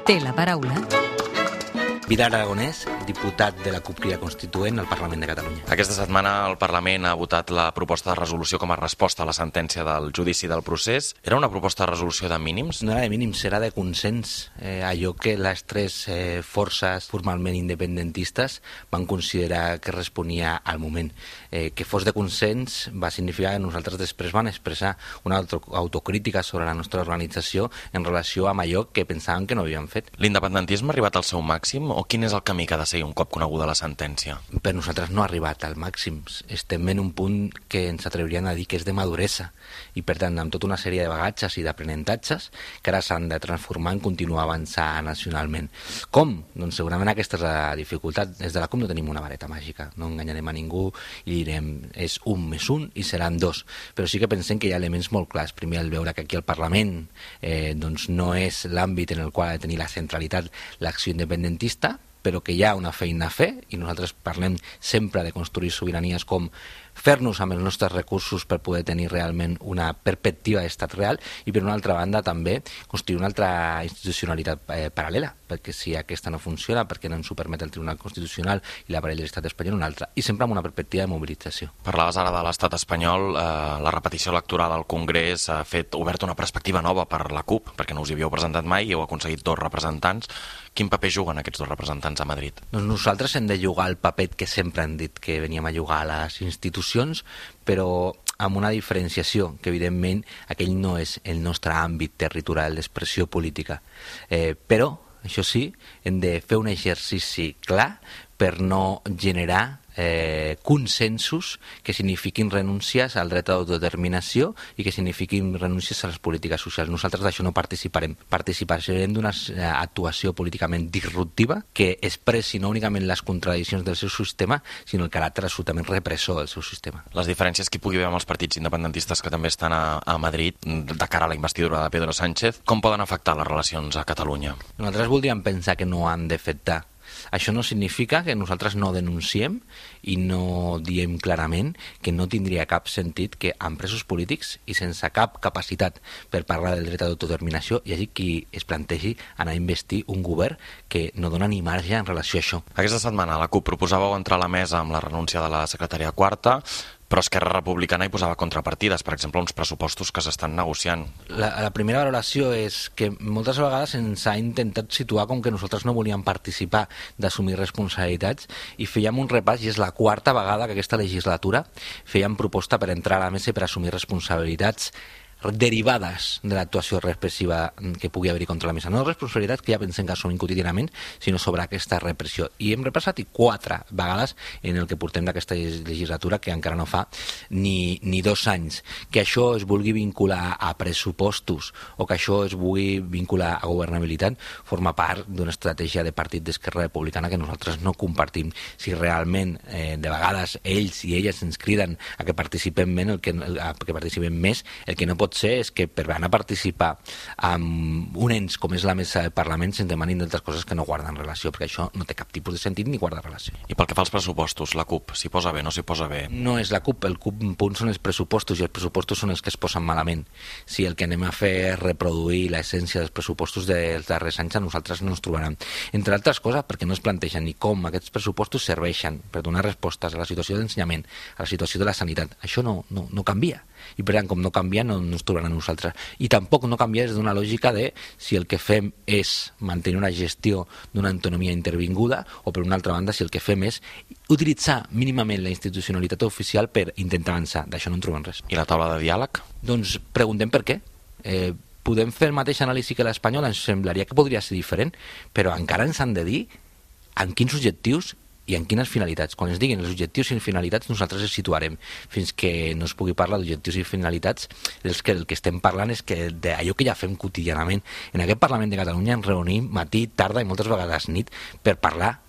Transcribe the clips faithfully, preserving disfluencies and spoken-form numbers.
té la paraula Vidal Aragonès, diputat de la CUP Crida Constituent al Parlament de Catalunya. Aquesta setmana el Parlament ha votat la proposta de resolució com a resposta a la sentència del judici del procés. Era una proposta de resolució de mínims? No era de mínims, era de consens. Eh, allò que les tres eh, forces formalment independentistes van considerar que responia al moment. Eh, que fos de consens va significar que nosaltres després vam expressar una auto autocrítica sobre la nostra organització en relació amb allò que pensàvem que no havíem fet. L'independentisme ha arribat al seu màxim o quin és el camí que ha de seguir un cop coneguda la sentència? Per nosaltres no ha arribat al màxim. Estem en un punt que ens atrevirien a dir que és de maduresa i, per tant, amb tota una sèrie de bagatges i d'aprenentatges que ara s'han de transformar en continuar avançant nacionalment. Com? Doncs segurament aquesta és la dificultat. Des de la CUP no tenim una vareta màgica, no enganyarem a ningú i direm és un més un i seran dos. Però sí que pensem que hi ha elements molt clars. Primer, el veure que aquí al Parlament eh, doncs no és l'àmbit en el qual ha de tenir la centralitat l'acció independentista, però que hi ha una feina a fer i nosaltres parlem sempre de construir sobiranies com fer-nos amb els nostres recursos per poder tenir realment una perspectiva d'estat real i, per una altra banda, també construir una altra institucionalitat eh, paral·lela, perquè si aquesta no funciona, perquè no ens ho permet el Tribunal Constitucional i l'aparell de l'estat espanyol, una altra, i sempre amb una perspectiva de mobilització. Parlaves ara de l'estat espanyol, eh, la repetició electoral al Congrés ha fet obert una perspectiva nova per la CUP, perquè no us hi havíeu presentat mai i heu aconseguit dos representants. Quin paper juguen aquests dos representants a Madrid? Doncs nosaltres hem de jugar el paper que sempre hem dit que veníem a jugar a les institucions, però amb una diferenciació, que evidentment aquell no és el nostre àmbit territorial d'expressió política. Eh, però, això sí, hem de fer un exercici clar per no generar eh, consensos que signifiquin renúncies al dret a l'autodeterminació i que signifiquin renúncies a les polítiques socials. Nosaltres d'això no participarem. Participarem d'una actuació políticament disruptiva que expressi no únicament les contradiccions del seu sistema, sinó el caràcter absolutament repressor del seu sistema. Les diferències que hi pugui haver amb els partits independentistes que també estan a, a Madrid de cara a la investidura de Pedro Sánchez, com poden afectar les relacions a Catalunya? Nosaltres voldríem pensar que no han d'afectar. Això no significa que nosaltres no denunciem i no diem clarament que no tindria cap sentit que amb presos polítics i sense cap capacitat per parlar del dret a l'autodeterminació hi hagi qui es plantegi anar a investir un govern que no dona ni marge en relació a això. Aquesta setmana la CUP proposàveu entrar a la mesa amb la renúncia de la secretària quarta, però Esquerra Republicana hi posava contrapartides, per exemple, uns pressupostos que s'estan negociant. La, la primera valoració és que moltes vegades ens ha intentat situar com que nosaltres no volíem participar d'assumir responsabilitats i fèiem un repàs, i és la quarta vegada que aquesta legislatura fèiem proposta per entrar a la mesa i per assumir responsabilitats derivades de l'actuació repressiva que pugui haver-hi contra la mesa. No responsabilitats que ja pensem que assumim quotidianament, sinó sobre aquesta repressió. I hem repassat quatre vegades en el que portem d'aquesta legislatura, que encara no fa ni, ni dos anys. Que això es vulgui vincular a pressupostos o que això es vulgui vincular a governabilitat forma part d'una estratègia de partit d'Esquerra Republicana que nosaltres no compartim. Si realment eh, de vegades ells i elles ens criden a que participem més, el que, a que participem més, el que no pot ser és que per anar a participar amb un ens com és la mesa del Parlament se'n demanin d'altres coses que no guarden relació, perquè això no té cap tipus de sentit ni guarda relació. I pel que fa als pressupostos, la CUP s'hi posa bé, no s'hi posa bé? No és la CUP, el CUP punt són els pressupostos i els pressupostos són els que es posen malament. Si el que anem a fer és reproduir l'essència dels pressupostos dels darrers anys, a nosaltres no ens trobaran. Entre altres coses perquè no es plantegen ni com aquests pressupostos serveixen per donar respostes a la situació de l'ensenyament, a la situació de la sanitat. Això no, no, no canvia. I per tant, com no canvia, no, no ens trobaran a nosaltres. I tampoc no canvia des d'una lògica de si el que fem és mantenir una gestió d'una autonomia intervinguda o, per una altra banda, si el que fem és utilitzar mínimament la institucionalitat oficial per intentar avançar. D'això no en trobem res. I la taula de diàleg? Doncs preguntem per què. Eh, podem fer el mateix anàlisi que l'espanyol, ens semblaria que podria ser diferent, però encara ens han de dir en quins objectius i en quines finalitats. Quan ens diguin els objectius i finalitats, nosaltres els situarem. Fins que no es pugui parlar d'objectius i finalitats, els que, el que estem parlant és que d'allò que ja fem quotidianament. En aquest Parlament de Catalunya ens reunim matí, tarda i moltes vegades nit per parlar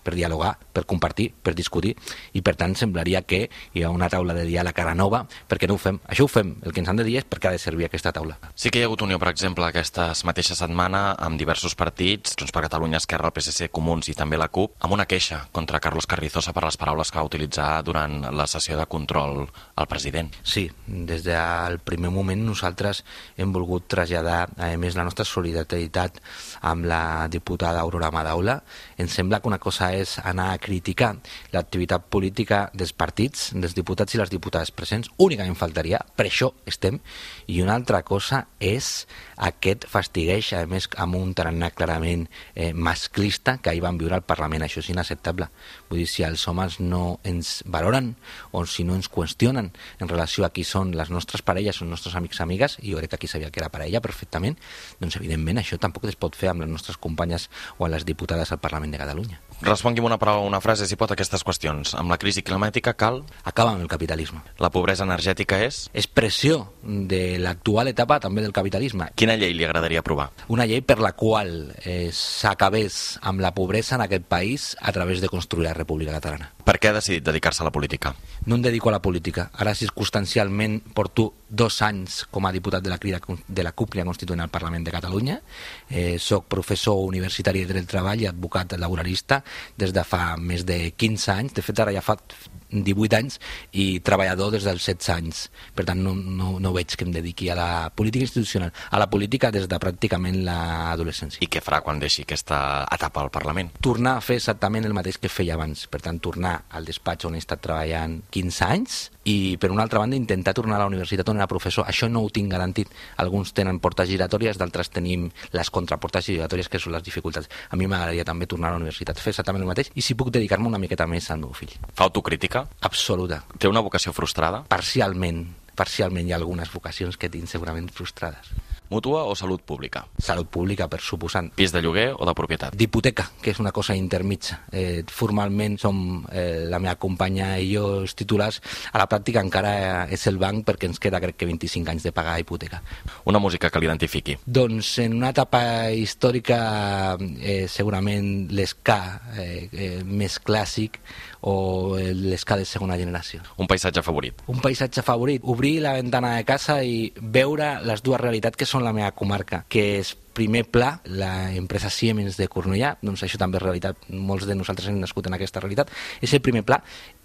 per dialogar, per compartir, per discutir, i per tant semblaria que hi ha una taula de diàleg ara nova, perquè no ho fem. Això ho fem, el que ens han de dir és per què ha de servir aquesta taula. Sí que hi ha hagut unió, per exemple, aquesta mateixa setmana amb diversos partits, Junts per Catalunya, Esquerra, el P S C, Comuns i també la CUP, amb una queixa contra Carlos Carrizosa per les paraules que va utilitzar durant la sessió de control al president. Sí, des del primer moment nosaltres hem volgut traslladar, a més, la nostra solidaritat amb la diputada Aurora Madaula. Ens sembla que una cosa és anar a criticar l'activitat política dels partits, dels diputats i les diputades presents, únicament faltaria, per això estem, i una altra cosa és aquest fastigueig, a més, amb un tarannà clarament eh, masclista que ahir van viure al Parlament. Això és inacceptable. Vull dir, si els homes no ens valoren o si no ens qüestionen en relació a qui són les nostres parelles o els nostres amics i amigues, i jo crec que aquí sabia que era parella perfectament, doncs evidentment això tampoc es pot fer amb les nostres companyes o amb les diputades al Parlament de Catalunya. Respongui'm una paraula o una frase, si pot, a aquestes qüestions. Amb la crisi climàtica cal... Acabar amb el capitalisme. La pobresa energètica és... Expressió de l'actual etapa també del capitalisme. Quina llei li agradaria aprovar? Una llei per la qual eh, s'acabés amb la pobresa en aquest país a través de construir la República Catalana. Per què ha decidit dedicar-se a la política? No em dedico a la política. Ara, circumstancialment, porto dos anys com a diputat de la, crida, de la CUP Crida Constituent al Parlament de Catalunya. Eh, soc professor universitari de dret del treball i advocat laboralista des de fa més de quinze anys. De fet, ara ja fa divuit anys i treballador des dels setze anys. Per tant, no, no, no veig que em dediqui a la política institucional, a la política des de pràcticament l'adolescència. I què farà quan deixi aquesta etapa al Parlament? Tornar a fer exactament el mateix que feia abans. Per tant, tornar al despatx on he estat treballant quinze anys i, per una altra banda, intentar tornar a la universitat on era professor. Això no ho tinc garantit. Alguns tenen portes giratòries, d'altres tenim les contraportes giratòries, que són les dificultats. A mi m'agradaria també tornar a la universitat, fer exactament el mateix, i si puc dedicar-me una miqueta més al meu fill. Fa autocrítica? Absoluta. Té una vocació frustrada? Parcialment. Parcialment hi ha algunes vocacions que tinc segurament frustrades. Mútua o salut pública? Salut pública, per suposant. Pis de lloguer o de propietat? D'hipoteca, que és una cosa intermitja. Eh, formalment som eh, la meva companya i jo els titulars. A la pràctica encara és el banc, perquè ens queda, crec que, vint-i-cinc anys de pagar hipoteca. Una música que l'identifiqui? Doncs en una etapa històrica eh, segurament l'esca eh, eh, més clàssic o l'esca de segona generació. Un paisatge favorit? Un paisatge favorit. Obrir la ventana de casa i veure les dues realitats que són la meva comarca, que és primer pla, la empresa Siemens de Cornellà, doncs això també és realitat, molts de nosaltres hem nascut en aquesta realitat, és el primer pla,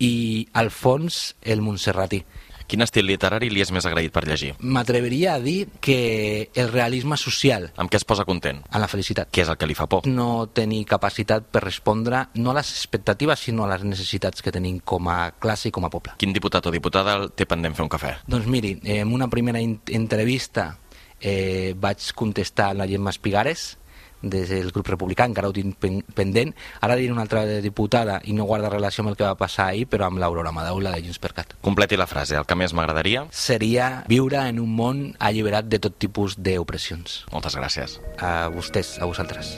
i al fons el montserratí. Quin estil literari li és més agraït per llegir? M'atreviria a dir que el realisme social. Amb què es posa content? En la felicitat. Què és el que li fa por? No tenir capacitat per respondre no a les expectatives, sinó a les necessitats que tenim com a classe i com a poble. Quin diputat o diputada té pendent fer un cafè? Doncs miri, en una primera entrevista eh, vaig contestar a la Gemma Espigares, des del grup republicà, encara ho tinc pendent. Ara diré una altra diputada i no guarda relació amb el que va passar ahir, però amb l'Aurora Madaula de Junts per Cat. Completi la frase. El que més m'agradaria seria viure en un món alliberat de tot tipus d'opressions. Moltes gràcies. A vostès, a vosaltres.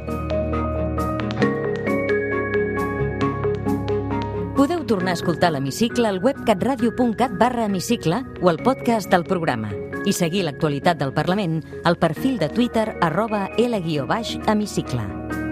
Podeu tornar a escoltar l'Hemicicle al web catradio.cat barra hemicicle o al podcast del programa i seguir l'actualitat del Parlament al perfil de Twitter arroba L guió baix hemicicle.